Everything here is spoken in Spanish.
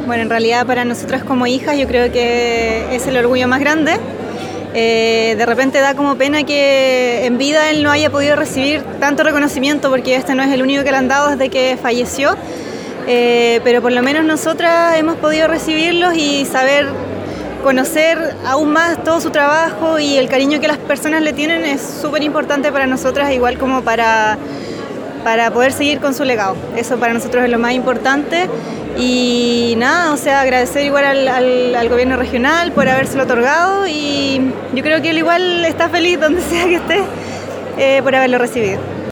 Bueno, en realidad para nosotras como hijas yo creo que es el orgullo más grande. De repente da como pena que en vida él no haya podido recibir tanto reconocimiento, porque este no es el único que le han dado desde que falleció, pero por lo menos nosotras hemos podido recibirlos y saber conocer aún más todo su trabajo y el cariño que las personas le tienen es súper importante para nosotras, igual como para poder seguir con su legado. Eso para nosotros es lo más importante. Y nada, o sea, agradecer igual al gobierno regional por habérselo otorgado, y yo creo que él igual está feliz donde sea que esté por haberlo recibido.